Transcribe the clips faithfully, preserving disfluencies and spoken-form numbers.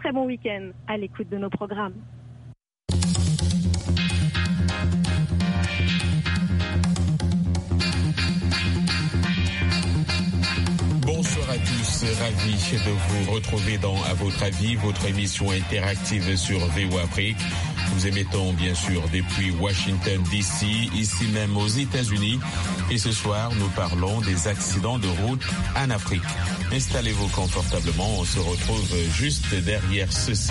très bon week-end à l'écoute de nos programmes. Bonsoir à tous, ravi de vous retrouver dans À votre avis, votre émission interactive sur V O Afrique. Nous émettons bien sûr depuis Washington D C, ici même aux États-Unis. Et ce soir, nous parlons des accidents de route en Afrique. Installez-vous confortablement, on se retrouve juste derrière ceci.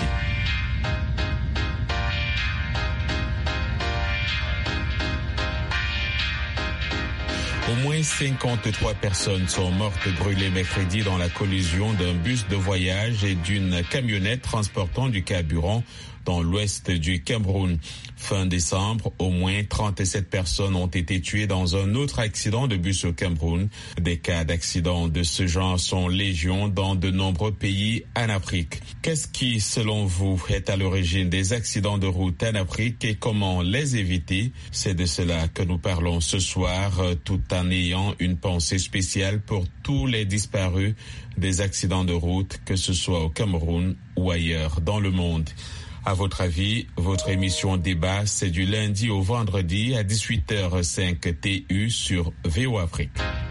Au moins cinquante-trois personnes sont mortes brûlées mercredi dans la collision d'un bus de voyage et d'une camionnette transportant du carburant dans l'ouest du Cameroun. Fin décembre, au moins trente-sept personnes ont été tuées dans un autre accident de bus au Cameroun. Des cas d'accidents de ce genre sont légion dans de nombreux pays en Afrique. Qu'est-ce qui, selon vous, est à l'origine des accidents de route en Afrique et comment les éviter? C'est de cela que nous parlons ce soir, tout en ayant une pensée spéciale pour tous les disparus des accidents de route, que ce soit au Cameroun ou ailleurs dans le monde. À votre avis, votre émission débat, c'est du lundi au vendredi à dix-huit heures cinq T U sur V O Afrique.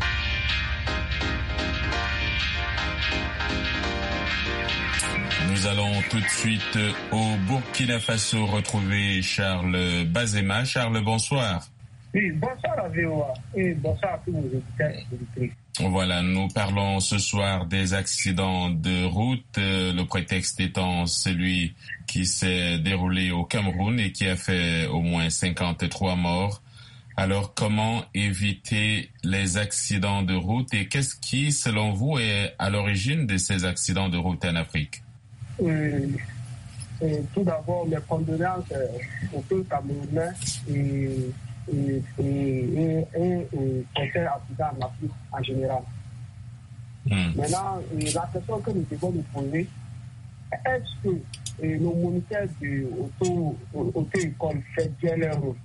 Nous allons tout de suite au Burkina Faso retrouver Charles Bazema. Charles, bonsoir. Oui, bonsoir à V O A et bonsoir à tous nos auditeurs et auditrices. Voilà, nous parlons ce soir des accidents de route, euh, le prétexte étant celui qui s'est déroulé au Cameroun et qui a fait au moins cinquante-trois morts. Alors, comment éviter les accidents de route et qu'est-ce qui, selon vous, est à l'origine de ces accidents de route en Afrique? euh, euh, Tout d'abord, mes condoléances euh, au peuple camerounais et et, et, et, et, et concernant l'accident en Afrique en général. Mm. Maintenant, la question que nous devons nous poser, est-ce que et, nos moniteurs de auto-école font bien leur rôle?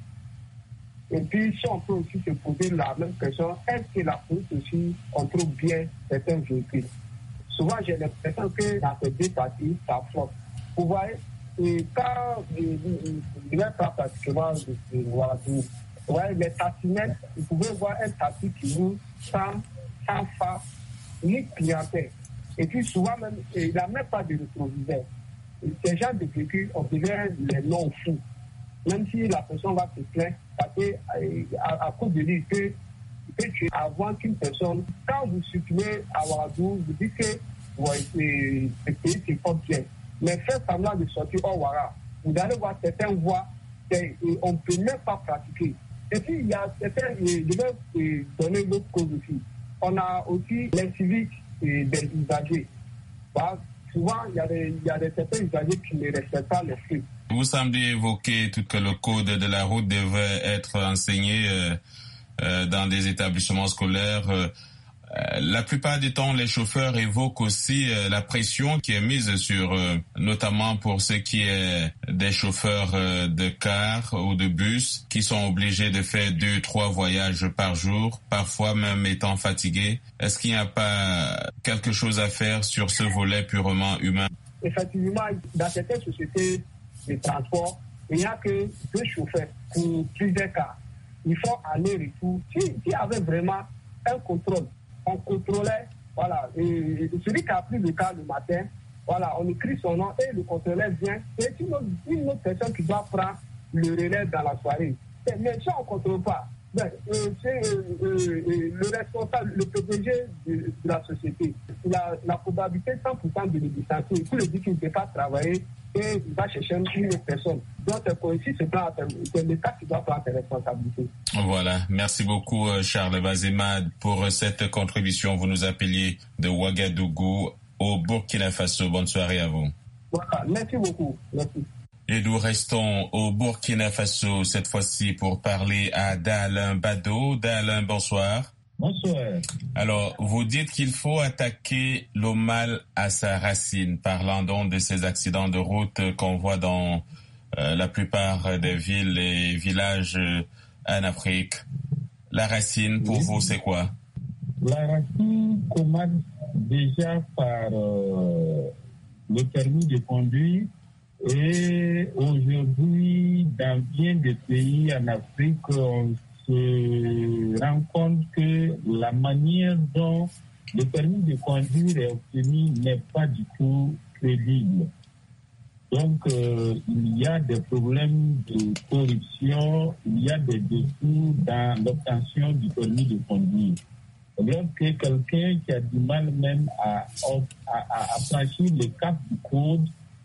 Et puis, si on peut aussi se poser la même question, est-ce que la police aussi contrôle bien certains véhicules? Souvent, j'ai l'impression que dans ces deux parties, ça flotte. Vous voyez, et quand je ne vais pas pratiquement de Ouagadougou, ouais, les taxinettes, vous pouvez voir un taxi qui roule sans, sans phare, ni clientèle. Et puis souvent même, il n'a même pas de rétroviseur. Ces gens de véhicules, on devient les non fous. Même si la personne va se plaindre, parce qu'à à cause de lui, il peut, il peut tuer avant qu'une personne, quand vous circulez à Ouagadougou, vous dites que ouais, ce pays se porte bien. Mais faites semblant de sortir au Ouara. Vous allez voir certaines voies, et on ne peut même pas pratiquer. Et puis, il y a certains, je vais donner l'autre cause aussi. On a aussi les civiques et des usagers. Bah, souvent, il y a des, il y a des certains usagers qui ne respectent pas les feux. Vous semblez évoquer tout que le code de la route devait être enseigné euh, euh, dans des établissements scolaires. Euh, La plupart du temps, les chauffeurs évoquent aussi euh, la pression qui est mise sur, euh, notamment pour ce qui est des chauffeurs euh, de car ou de bus, qui sont obligés de faire deux, trois voyages par jour, parfois même étant fatigués. Est-ce qu'il n'y a pas quelque chose à faire sur ce volet purement humain? Effectivement, dans certaines sociétés de transport, il n'y a que deux chauffeurs pour plusieurs cars. Il faut aller-retour. S'il y avait vraiment un contrôle, on contrôlait, voilà, et celui qui a pris le car le matin, voilà, on écrit son nom et le contrôleur vient. C'est une autre, une autre personne qui doit prendre le relais dans la soirée. Mais si on ne contrôle pas, ben, euh, c'est euh, euh, le responsable, le P D G de, de la société. Il a la probabilité cent pour cent de le distancer. Pour le dire qu'il ne peut pas travailler et il va chercher une autre personne. Donc, ici, c'est l'État qui doit prendre ses responsabilités. Voilà. Merci beaucoup, Charles Bazema, pour cette contribution. Vous nous appeliez de Ouagadougou au Burkina Faso. Bonne soirée à vous. Voilà. Merci beaucoup. Merci. Et nous restons au Burkina Faso cette fois-ci pour parler à Dalain Bado. Dalain, bonsoir. Bonsoir. Alors, vous dites qu'il faut attaquer le mal à sa racine, parlant donc de ces accidents de route qu'on voit dans euh, la plupart des villes et villages euh, en Afrique. La racine, pour oui. vous, c'est quoi? La racine commence déjà par euh, le permis de conduire. Et aujourd'hui, dans bien des pays en Afrique, on se rend compte que la manière dont le permis de conduire est obtenu n'est pas du tout crédible. Donc, euh, il y a des problèmes de corruption, il y a des défauts dans l'obtention du permis de conduire. Donc, quelqu'un qui a du mal même à, à, à franchir le cap du code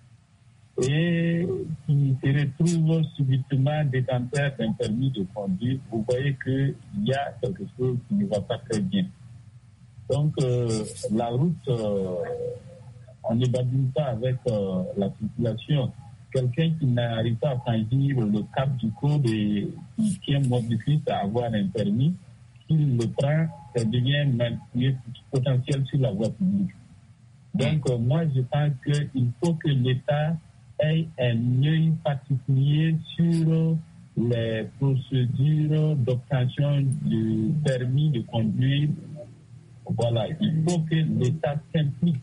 et qui se retrouve subitement détenteur d'un permis de conduire, vous voyez qu'il y a quelque chose qui ne va pas très bien. Donc, euh, la route... Euh, on ne badine pas avec euh, la circulation. Quelqu'un qui n'arrive pas à franchir le cap du code et qui tient modifié à avoir un permis, s'il le prend, ça devient potentiel sur la voie publique. Donc, euh, moi, je pense qu'il faut que l'État ait un œil particulier sur les procédures d'obtention du permis de conduire. Voilà, il faut que l'État s'implique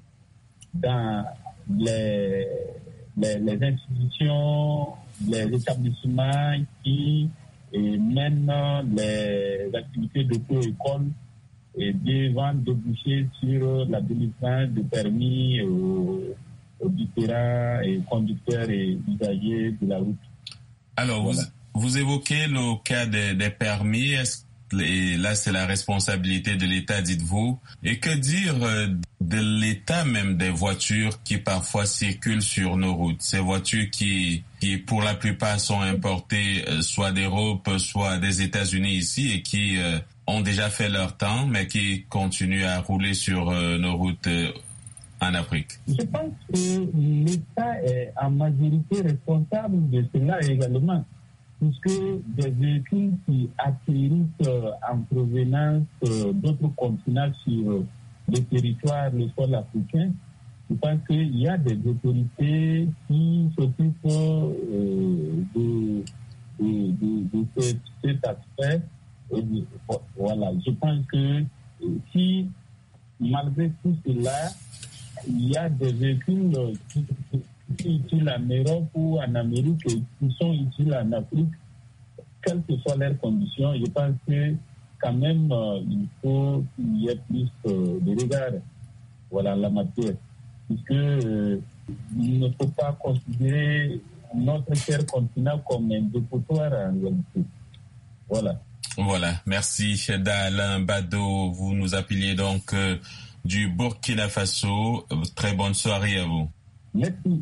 dans les, les, les institutions, les établissements qui et mènent les activités d'auto-école et devant déboucher sur la délivrance de permis aux, aux différents et conducteurs et usagers de la route. Alors, voilà. vous, vous évoquez le cas des, des permis. Est-ce Et là, c'est la responsabilité de l'État, dites-vous. Et que dire de l'état même des voitures qui parfois circulent sur nos routes? Ces voitures qui, qui pour la plupart sont importées soit d'Europe, soit des États-Unis ici et qui euh, ont déjà fait leur temps, mais qui continuent à rouler sur euh, nos routes euh, en Afrique. Je pense que l'État est en majorité responsable de cela également, puisque des véhicules qui atterrissent en provenance d'autres continents sur le territoire, le sol africain, je pense qu'il y a des autorités qui s'occupent euh, de, de, de, de cet, cet aspect. Et de, voilà, je pense que si, malgré tout cela, il y a des véhicules qui, qui utiles en Europe ou en Amérique et qui sont utiles en Afrique, quelles que soient leurs conditions, je pense que quand même euh, il faut qu'il y ait plus euh, de regard, voilà, la matière. Puisque euh, il ne faut pas considérer notre cher continent comme un dépotoir en réalité. Voilà. Voilà, merci d'Alain Bado. Vous nous appeliez donc euh, du Burkina Faso. Très bonne soirée à vous. Merci.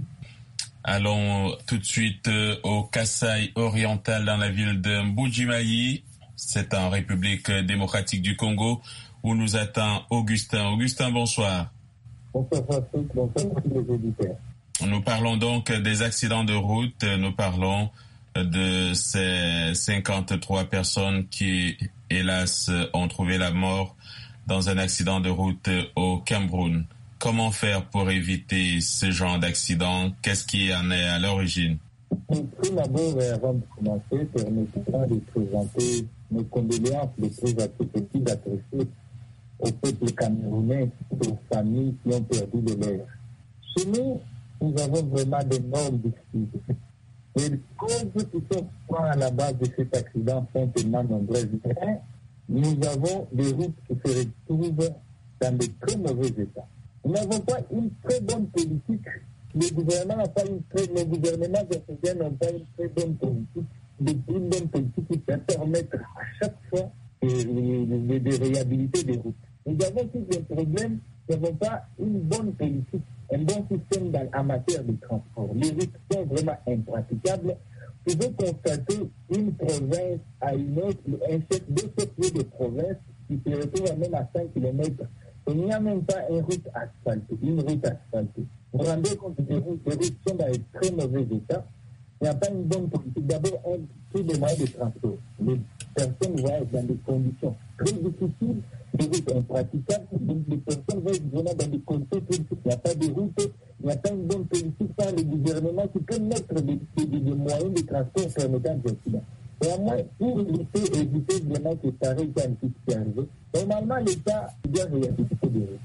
Allons tout de suite au Kasaï oriental dans la ville de Mbuji-Mayi. C'est en République démocratique du Congo où nous attend Augustin. Augustin, bonsoir. Bonsoir, Patrick. Bonsoir, les auditeurs. Nous parlons donc des accidents de route. Nous parlons de ces cinquante-trois personnes qui, hélas, ont trouvé la mort dans un accident de route au Cameroun. Comment faire pour éviter ce genre d'accident? Qu'est-ce qui en est à l'origine? Tout d'abord, avant de commencer, permettez-moi de présenter mes condoléances les plus adressées au peuple camerounais et aux familles qui ont perdu de l'air. Chez nous, nous avons vraiment des morts difficiles. Les causes qui sont à la base de cet accident sont tellement nombreuses. Nous avons des routes qui se retrouvent dans de très mauvais états. Nous n'avons pas une très bonne politique. Le gouvernement n'a pas une très, le gouvernement africain n'a pas une très bonne politique. Une bonne politique qui peut permettre à chaque fois de, de, de réhabiliter des routes. Nous avons tous des problèmes. Nous n'avons pas une bonne politique, un bon système dans, en matière de transport. Les routes sont vraiment impraticables. Vous pouvez constater une province à une autre, un chef de chef de province qui se retrouve même à cinq kilomètres. Il n'y a même pas une route asphaltée, une route asphaltée. Vous vous rendez compte que les routes, les routes sont dans un très mauvais état. Il n'y a pas une bonne politique. D'abord, on tous les moyens de transport. Les personnes voyagent dans des conditions très difficiles, des routes impraticables. Donc, les personnes voyagent vraiment dans des conditions très difficiles. Il n'y a pas de route, il n'y a pas une bonne politique par le gouvernement qui peut mettre des, des, des moyens de transport permettant des accidents. Et à moins, pour éviter, éviter vraiment que pareil quand qui arrive, normalement, l'État doit réhabiliter des routes.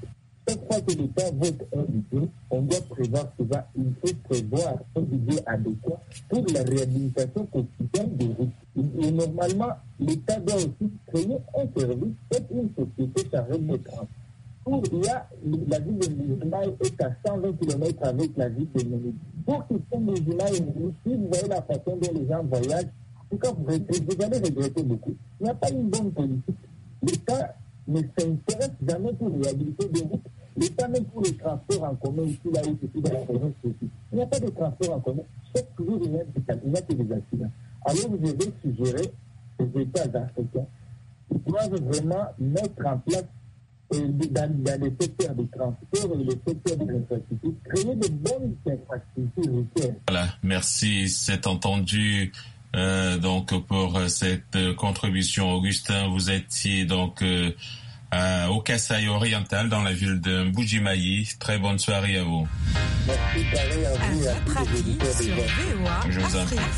chaque fois que l'État vote un budget, on doit prévoir souvent, il faut prévoir un budget adéquat pour la réhabilitation quotidienne des routes. Et normalement, l'État doit aussi créer un service, peut-être une société chargée de transport. Pour, il y a, la ville de Mbuji-Mayi est à cent vingt kilomètres avec la ville de Menidi. Pour que ce Mbuji-Mayi, si vous voyez la façon dont les gens voyagent, en tout cas, vous, vous allez regretter beaucoup. Il n'y a pas une bonne politique. L'État ne s'intéresse jamais pour réhabiliter des routes. L'État, même pour les transports en commun, ici, là où c'est dans la province aussi. Il n'y a pas de transport en commun. Chaque jour, il y a que des accidents. Alors, je vais suggérer aux États africains qu'ils doivent vraiment mettre en place euh, dans, dans les secteurs de transport et les secteurs de l'infrastructure, créer de bonnes infrastructures routières. Voilà, merci, c'est entendu. Euh, donc pour cette contribution, Augustin, vous étiez donc euh, à, au Kasaï oriental dans la ville de Mbuji-Mayi. Très bonne soirée à vous. Merci, pareil à vous et à tous les auditeurs de V O A. Je vous en prie.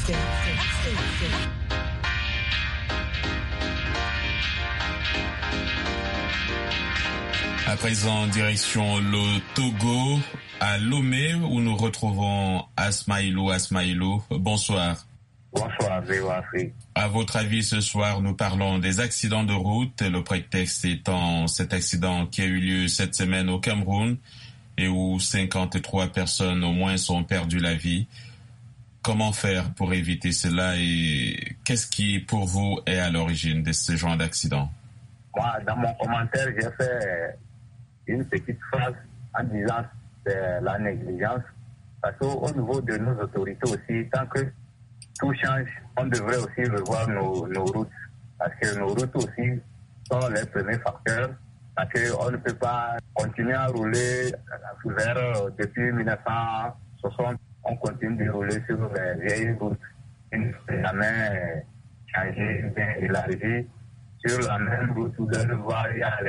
À présent, direction le Togo, à Lomé, où nous retrouvons Asmaïlou. Asmaïlou, bonsoir. Bonsoir, V O A Afrique. À votre avis, ce soir, nous parlons des accidents de route, le prétexte étant cet accident qui a eu lieu cette semaine au Cameroun et où cinquante-trois personnes au moins sont perdues la vie. Comment faire pour éviter cela et qu'est-ce qui, pour vous, est à l'origine de ce genre d'accident? Moi, dans mon commentaire, j'ai fait une petite phrase en disant que c'est la négligence. Parce qu'au niveau de nos autorités aussi, tant que tout change, on devrait aussi revoir nos, nos routes. Parce que nos routes aussi sont les premiers facteurs. Parce qu'on ne peut pas continuer à rouler vers, depuis mille neuf cent soixante, on continue de rouler sur les vieilles routes. Il ne faut jamais changer, bien élargi. Sur la même route, vous allez voir, il y a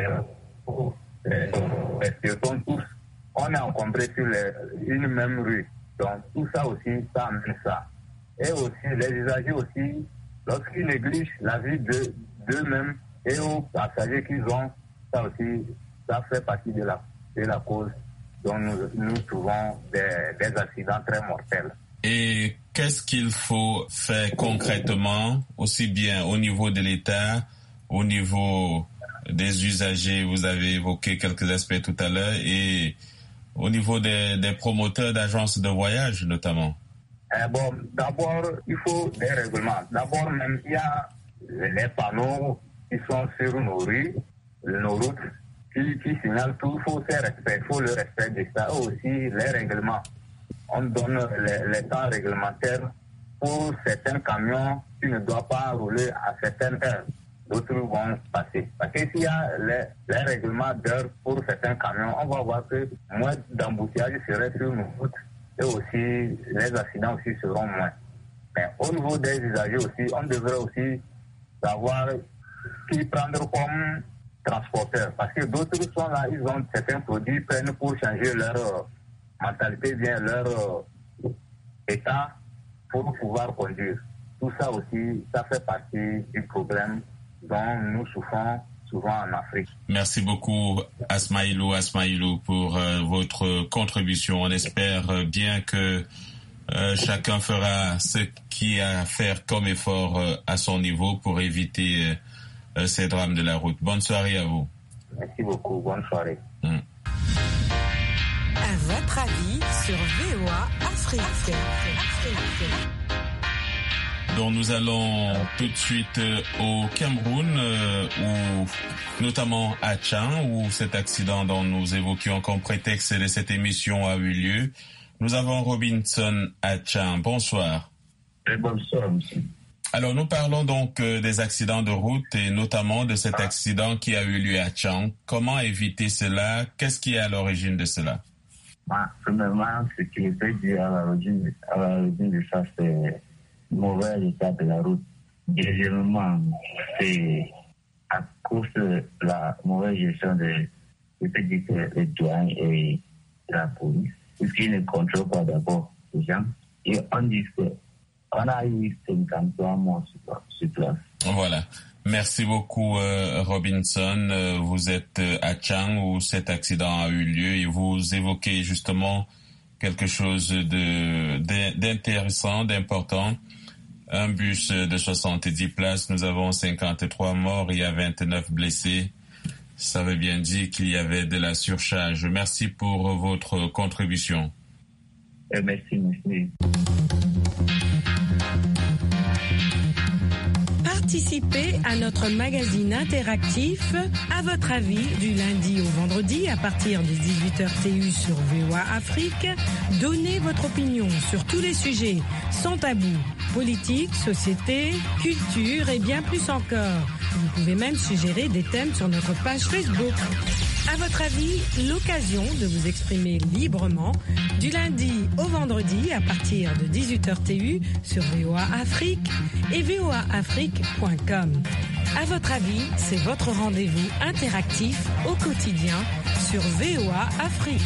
les, les piétons tous. On est encombré sur les, une même rue. Donc tout ça aussi, ça amène ça. Et aussi, les usagers aussi, lorsqu'ils négligent la vie de, d'eux-mêmes et aux passagers qu'ils ont, ça aussi, ça fait partie de la, de la cause dont nous, nous trouvons des, des accidents très mortels. Et qu'est-ce qu'il faut faire concrètement, aussi bien au niveau de l'État, au niveau des usagers, vous avez évoqué quelques aspects tout à l'heure, et au niveau des, des promoteurs d'agences de voyage notamment? Eh bon, d'abord, il faut des règlements. D'abord, même, il y a les panneaux qui sont sur nos rues, nos routes, qui, qui signalent tout. Il faut faire respect, il faut le respect de ça. Aussi, les règlements. On donne les, les temps réglementaires pour certains camions qui ne doivent pas rouler à certaines heures. D'autres vont passer. Parce que s'il y a les, les règlements d'heures pour certains camions, on va voir que moins d'embouteillages seraient sur nos routes. Et aussi, les accidents aussi seront moins. Mais au niveau des usagers aussi, on devrait aussi savoir qui prendre comme transporteur. Parce que d'autres sont là, ils ont certains produits, ils prennent pour changer leur euh, mentalité, bien leur euh, état pour pouvoir conduire. Tout ça aussi, ça fait partie du problème dont nous souffrons souvent en Afrique. Merci beaucoup Asmaïlou, Asmaïlou pour euh, votre contribution. On espère euh, bien que euh, chacun fera ce qu'il a à faire comme effort euh, à son niveau pour éviter euh, ces drames de la route. Bonne soirée à vous. Merci beaucoup. Bonne soirée. Mm. À votre avis sur V O A Afrique. Donc nous allons tout de suite au Cameroun, euh, où, notamment à Tchang, où cet accident dont nous évoquions comme prétexte de cette émission a eu lieu. Nous avons Robinson à Tchang. Bonsoir. Et bonsoir, monsieur. Alors nous parlons donc euh, des accidents de route et notamment de cet accident qui a eu lieu à Tchang. Comment éviter cela? Qu'est-ce qui est à l'origine de cela? Bah, premièrement, ce qui est fait dire à l'origine, à l'origine de ça, c'est mauvais état de la route. Deuxièmement, c'est à cause de la mauvaise gestion de, de les douanes et la police, puisqu'ils ne contrôlent pas d'abord les gens. Et on dit qu'on a eu cinquante-trois morts sur place. Voilà. Merci beaucoup, euh, Robinson. Euh, vous êtes euh, à Chang où cet accident a eu lieu et vous évoquez justement quelque chose de, de d'intéressant, d'important. Un bus de soixante-dix places, nous avons cinquante-trois morts, il y a vingt-neuf blessés. Ça veut bien dire qu'il y avait de la surcharge. Merci pour votre contribution. Euh, merci, merci. Participez à notre magazine interactif À votre avis du lundi au vendredi à partir des dix-huit heures T U sur V O A Afrique. Donnez votre opinion sur tous les sujets sans tabou. Politique, société, culture et bien plus encore. Vous pouvez même suggérer des thèmes sur notre page Facebook. À votre avis, l'occasion de vous exprimer librement du lundi au vendredi à partir de dix-huit heures T U sur V O A Afrique et V O A Afrique point com. À votre avis, c'est votre rendez-vous interactif au quotidien sur V O A Afrique.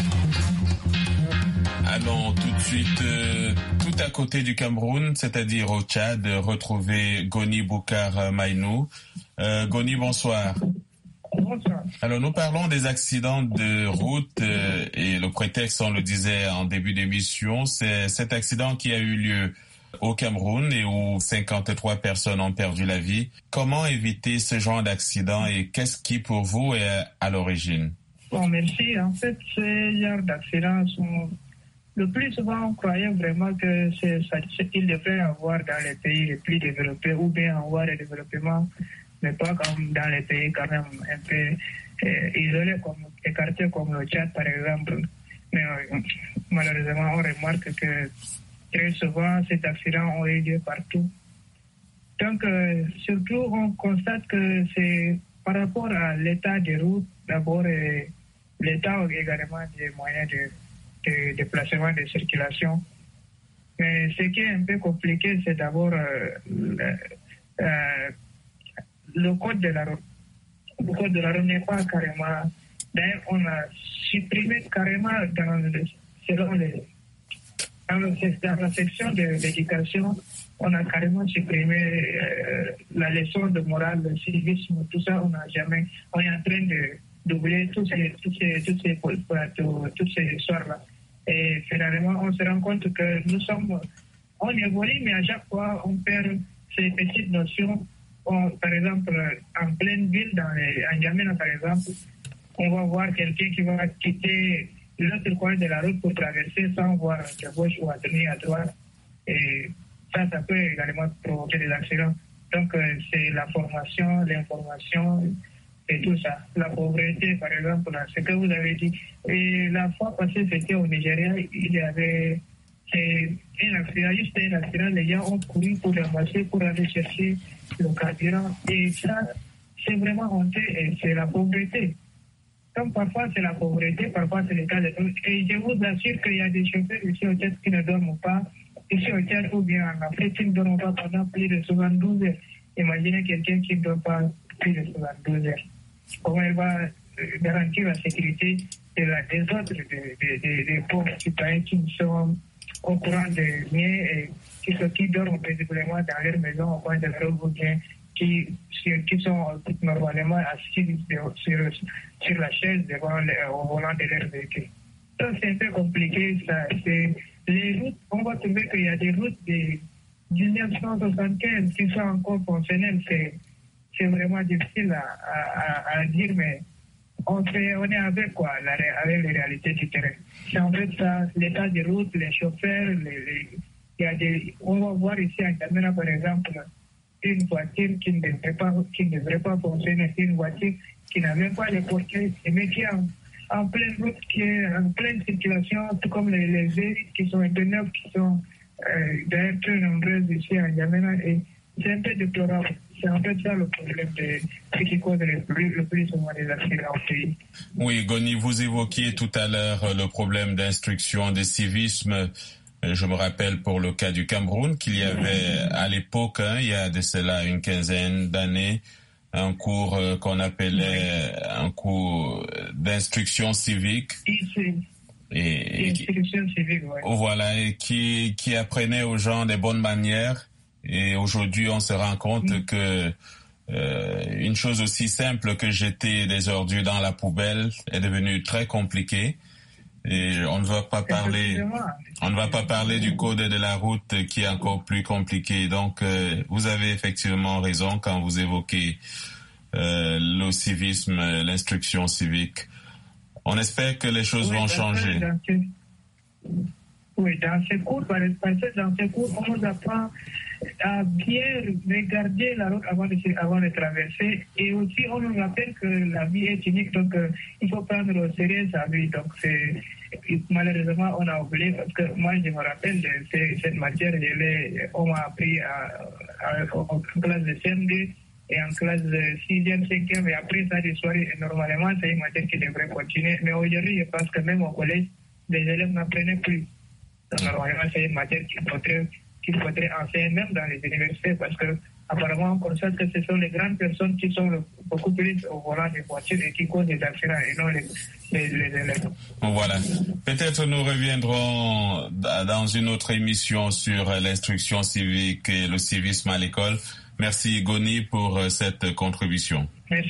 Allons tout de suite euh, tout à côté du Cameroun, c'est-à-dire au Tchad, retrouver Goni Boukar Maïnou. Euh, Goni, bonsoir. Bonsoir. Alors nous parlons des accidents de route euh, et le prétexte, on le disait en début d'émission, c'est cet accident qui a eu lieu au Cameroun et où cinquante-trois personnes ont perdu la vie. Comment éviter ce genre d'accident et qu'est-ce qui pour vous est à l'origine? Bon, merci. En fait, ces genres d'accidents sont... Le plus souvent, on croyait vraiment que c'est ça qu'il devrait avoir dans les pays les plus développés ou bien en voie de développement, mais pas comme dans les pays quand même un peu euh, isolés, comme écartés comme le Tchad par exemple. Mais euh, malheureusement, on remarque que très souvent, ces accidents ont eu lieu partout. Donc, euh, surtout, on constate que c'est par rapport à l'état des routes, d'abord, et l'état également des moyens de de déplacement, de circulation. Mais ce qui est un peu compliqué, c'est d'abord euh, le, euh, le code de la route. Le code de la route n'est pas carrément... D'ailleurs, on a supprimé carrément dans le, selon les, dans, le, dans la section de l'éducation, on a carrément supprimé euh, la leçon de morale, le civisme, tout ça, on n'a jamais... On est en train de d'oublier tous ces, tous ces, tous ces, toutes ces histoires-là. Et finalement, on se rend compte que nous sommes, on évolue, mais à chaque fois, on perd ces petites notions. On, par exemple, en pleine ville, dans les, en N'Djamena, par exemple, on va voir quelqu'un qui va quitter l'autre coin de la route pour traverser sans voir à gauche ou à tourner à droite. Et ça, ça peut également provoquer des accidents. Donc, c'est la formation, l'information, et tout ça. La pauvreté, par exemple, ce que vous avez dit. Et la fois passée, c'était au Nigeria, il y avait un accident, juste un accident, les gens ont couru pour ramasser, pour aller chercher le carburant. Et ça, c'est vraiment honteux et c'est la pauvreté. Donc parfois c'est la pauvreté, parfois c'est le cas de tout. Et je vous assure qu'il y a des chauffeurs ici au Tchad qui ne dorment pas, ici au Tchad ou bien en Afrique qui ne dorment pas pendant plus de soixante-douze heures. Imaginez quelqu'un qui ne dort pas plus de soixante-douze heures. Comment elle va garantir la sécurité de la, des autres, des de, de, de pauvres citoyens qui sont au courant de rien et qui, qui dorment paisiblement dans leur maison au coin de la route ou bien qui, qui sont normalement assis sur, sur la chaise devant le, au volant de leur véhicule. Donc c'est un peu compliqué. Ça. C'est, les routes, on va trouver qu'il y a des routes de dix-neuf cent soixante-quinze qui sont encore fonctionnelles. C'est, c'est vraiment difficile à, à, à dire, mais on, fait, on est avec quoi, la, avec les réalités du terrain. C'est en fait ça, l'état des routes, les chauffeurs, les, les, il y a des, on va voir ici à N'Djamena par exemple, une voiture qui ne devrait pas, qui ne devrait pas fonctionner, une voiture qui n'a même pas les portiers, mais qui est en, en pleine route, qui est en pleine circulation, tout comme les, les véhicules qui sont interneufs, qui sont euh, d'ailleurs très nombreuses ici à N'Djamena, et c'est un peu déplorable. C'est en fait ça le problème de ce qui cause le plus, le plus souvent des accidents au pays. Oui, Goni, vous évoquiez tout à l'heure le problème d'instruction, de civisme. Je me rappelle pour le cas du Cameroun qu'il y avait à l'époque, hein, il y a de cela une quinzaine d'années, un cours euh, qu'on appelait un cours d'instruction civique. Ici. Et, et instruction civique, ouais. Voilà, et qui, qui apprenait aux gens des bonnes manières. Et aujourd'hui, on se rend compte mmh. que euh, une chose aussi simple que jeter des ordures dans la poubelle est devenue très compliquée. Et on ne va pas parler, on ne va pas parler du code de la route qui est encore plus compliqué. Donc, euh, vous avez effectivement raison quand vous évoquez euh, le civisme, l'instruction civique. On espère que les choses oui, vont changer. Dans ce, oui, dans ces cours, par exemple, dans ces cours, on nous apprend à bien regarder la route avant de, avant de traverser. Et aussi, on nous rappelle que la vie est unique, donc euh, il faut prendre au sérieux sa vie. Donc, c'est, malheureusement, on a oublié, parce que moi, je me rappelle de ces, cette matière, je on m'a appris à, à, à, en classe de C M deux et en classe de sixième, cinquième, et après ça, des soirées. Normalement, c'est une matière qui devrait continuer. Mais aujourd'hui, je pense que même au collège, les élèves n'apprenaient plus. Donc, normalement, c'est une matière qu'il faudrait, qu'il faudrait enseigner même dans les universités, parce que apparemment, on constate que ce sont les grandes personnes qui sont le, beaucoup plus au volant des voitures et qui causent des accidents, et non les, les, les élèves. Voilà. Peut-être nous reviendrons dans une autre émission sur l'instruction civique et le civisme à l'école. Merci Goni pour cette contribution. Merci.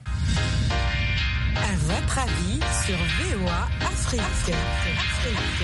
À votre avis sur V O A Afrique. Afrique.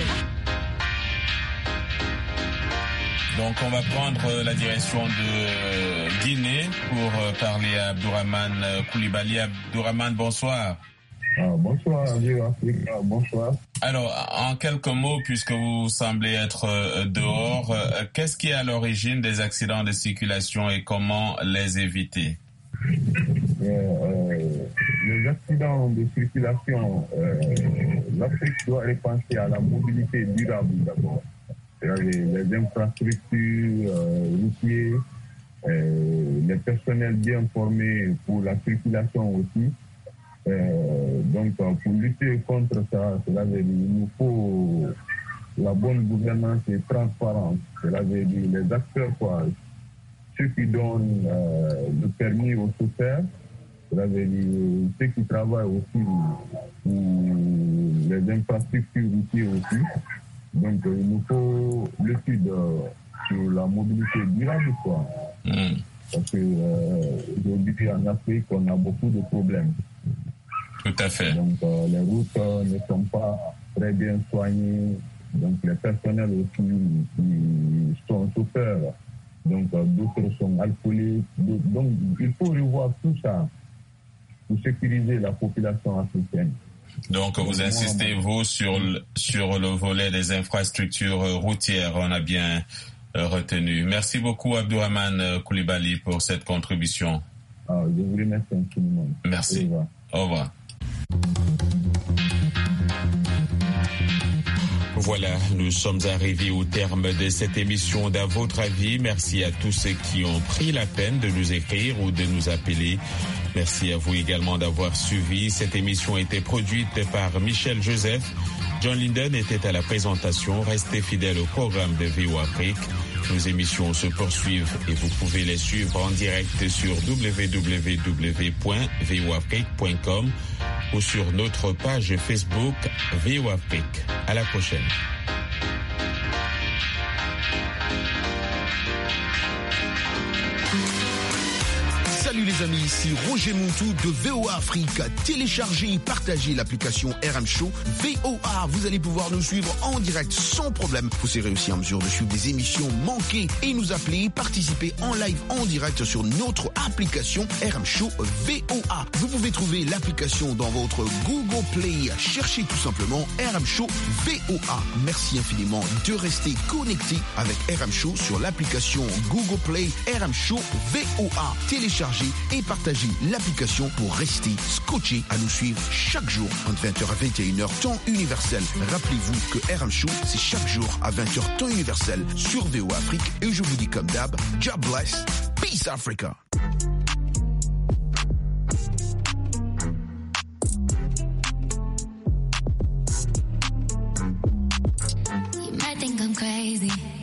Donc on va prendre la direction de Guinée pour parler à Abdourahmane Coulibaly. Abdourahmane, bonsoir. Ah, bonsoir, V O A Afrique. Ah, bonsoir. Alors, en quelques mots, puisque vous semblez être euh, dehors, euh, qu'est-ce qui est à l'origine des accidents de circulation et comment les éviter? euh, euh, Les accidents de circulation, euh, l'Afrique doit repenser à la mobilité durable d'abord. Les, les infrastructures euh, routières, euh, les personnels bien formés pour la circulation aussi. Euh, donc, pour lutter contre ça, cela veut dire qu'il nous faut la bonne gouvernance et transparence. Cela veut dire les acteurs, quoi, ceux qui donnent euh, le permis aux chauffeurs, cela veut dire ceux qui travaillent aussi pour les infrastructures routières aussi. Donc, il nous faut l'étude sur la mobilité durable, quoi. Mm. Parce que euh, aujourd'hui en Afrique, on a beaucoup de problèmes. Tout à fait. Donc, euh, les routes euh, ne sont pas très bien soignées. Donc, les personnels aussi qui sont chauffeurs, donc euh, d'autres sont alcooliques. Donc, il faut revoir tout ça pour sécuriser la population africaine. Donc, vous insistez, vous, sur le, sur le volet des infrastructures routières, on a bien euh, retenu. Merci beaucoup, Abdourahmane Coulibaly, pour cette contribution. Ah, je vous remercie infiniment. Merci. Au revoir. Au revoir. Voilà, nous sommes arrivés au terme de cette émission d'À votre avis. Merci à tous ceux qui ont pris la peine de nous écrire ou de nous appeler. Merci à vous également d'avoir suivi. Cette émission a été produite par Michel Joseph. John Linden était à la présentation. Restez fidèles au programme de V O A Afrique. Nos émissions se poursuivent et vous pouvez les suivre en direct sur w w w point v o afrique point com ou sur notre page Facebook V O A Afrique. À la prochaine. Salut les amis, ici Roger Montou de V O A Afrique. Téléchargez et partagez l'application R M Show V O A. Vous allez pouvoir nous suivre en direct sans problème. Vous serez aussi en mesure de suivre des émissions manquées et nous appeler, participer en live en direct sur notre application R M Show V O A. Vous pouvez trouver l'application dans votre Google Play. Cherchez tout simplement R M Show V O A. Merci infiniment de rester connecté avec R M Show sur l'application Google Play R M Show V O A. Téléchargez et partagez l'application pour rester scotché à nous suivre chaque jour entre vingt heures à vingt et une heures temps universel. Rappelez-vous que R M Show, c'est chaque jour à vingt heures temps universel sur V O A Afrique. Et je vous dis comme d'hab, God bless, peace Africa. You might think I'm crazy.